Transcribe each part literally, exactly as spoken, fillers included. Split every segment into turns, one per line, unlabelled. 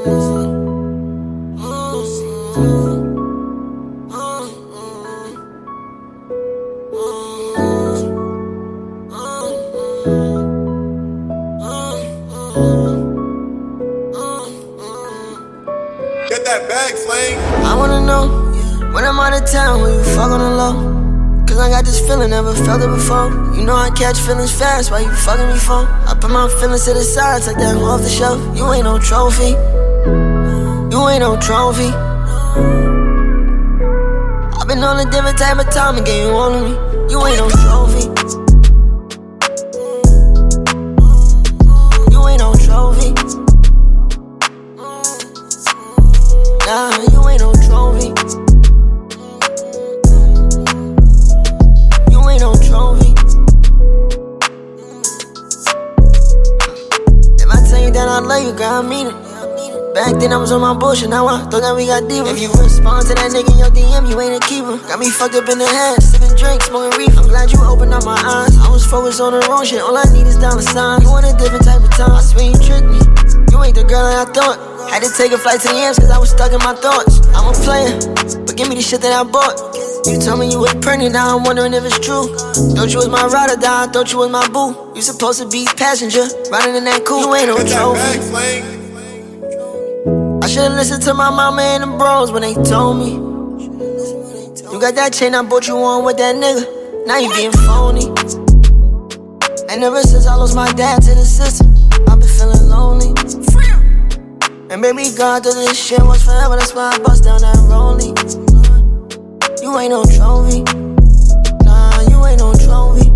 Get that bag, Slang.
I wanna know when I'm out of town, will you fuck on the low? Cause I got this feeling, never felt it before. You know I catch feelings fast, why you fucking me for? I put my feelings to the side, take that off the shelf. You ain't no trophy. You ain't no trophy. I've been on a different type of time and gave you all of me. You ain't no trophy. You ain't no trophy. Nah, you ain't no trophy. You ain't no trophy. If I tell you that I love you, girl, I mean it. Back then I was on my bullshit, now I thought that we got deeper. If you respond to that nigga in your D M, you ain't a keeper. Got me fucked up in the head, sipping drinks, smoking reef. I'm glad you opened up my eyes. I was focused on the wrong shit, all I need is dollar signs. You want a different type of time, I swear you tricked me. You ain't the girl that I thought. Had to take a flight to the M's cause I was stuck in my thoughts. I'm a player, but give me the shit that I bought. You told me you was pregnant, now I'm wondering if it's true. Thought you was my ride or die, I thought you was my boo. You supposed to be passenger, riding in that coupe. You ain't no trophy. I should've listened to my mama and the bros when they told me. You got that chain I bought you on with that nigga, now you being phony. And ever since I lost my dad to the system, I've been feeling lonely. And baby God thought this shit was forever, that's why I bust down that rollie. You ain't no trophy. Nah, you ain't no trophy.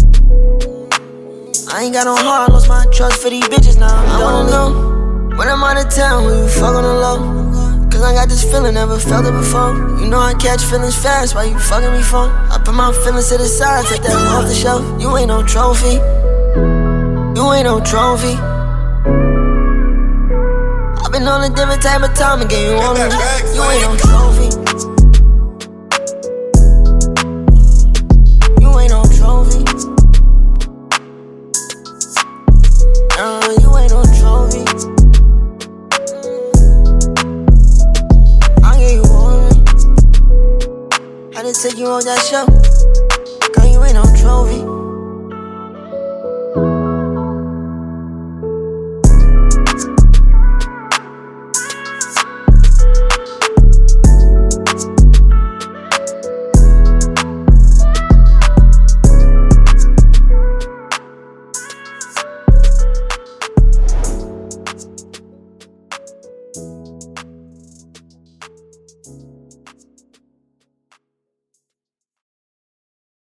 I ain't got no heart, lost my trust for these bitches, now I'm I wanna know when I'm out of town, will you fuck on the low? Cause I got this feeling, never felt it before. You know I catch feelings fast, why you fucking me for? I put my feelings to the side, take that off the shelf. You ain't no trophy. You ain't no trophy. I've been on a different type of time and gave you all of me. You ain't no trophy. You ain't no trophy. Uh, you ain't no trophy. I just take you on that show. Girl, you ain't no trophy.